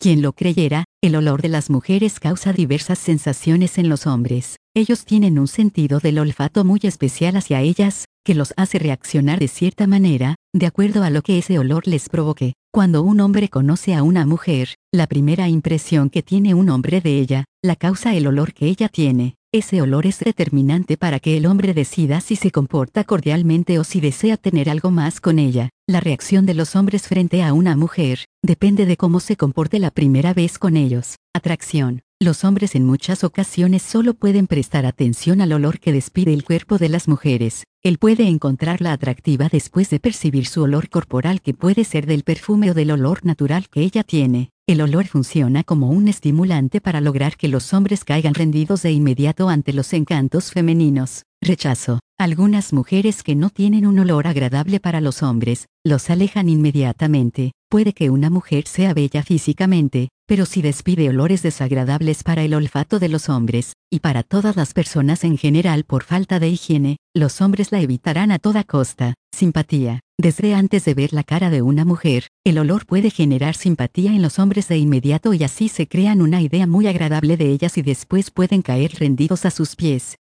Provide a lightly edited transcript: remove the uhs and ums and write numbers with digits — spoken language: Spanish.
Quien lo creyera, el olor de las mujeres causa diversas sensaciones en los hombres. Ellos tienen un sentido del olfato muy especial hacia ellas, que los hace reaccionar de cierta manera, de acuerdo a lo que ese olor les provoque. Cuando un hombre conoce a una mujer, la primera impresión que tiene un hombre de ella, la causa el olor que ella tiene. Ese olor es determinante para que el hombre decida si se comporta cordialmente o si desea tener algo más con ella. La reacción de los hombres frente a una mujer depende de cómo se comporte la primera vez con ellos. Atracción. Los hombres en muchas ocasiones solo pueden prestar atención al olor que despide el cuerpo de las mujeres. Él puede encontrarla atractiva después de percibir su olor corporal, que puede ser del perfume o del olor natural que ella tiene. El olor funciona como un estimulante para lograr que los hombres caigan rendidos de inmediato ante los encantos femeninos. Rechazo. Algunas mujeres que no tienen un olor agradable para los hombres, los alejan inmediatamente. Puede que una mujer sea bella físicamente, pero si despide olores desagradables para el olfato de los hombres, y para todas las personas en general por falta de higiene, los hombres la evitarán a toda costa. Simpatía. Desde antes de ver la cara de una mujer, el olor puede generar simpatía en los hombres de inmediato, y así se crean una idea muy agradable de ellas y después pueden caer rendidos a sus pies.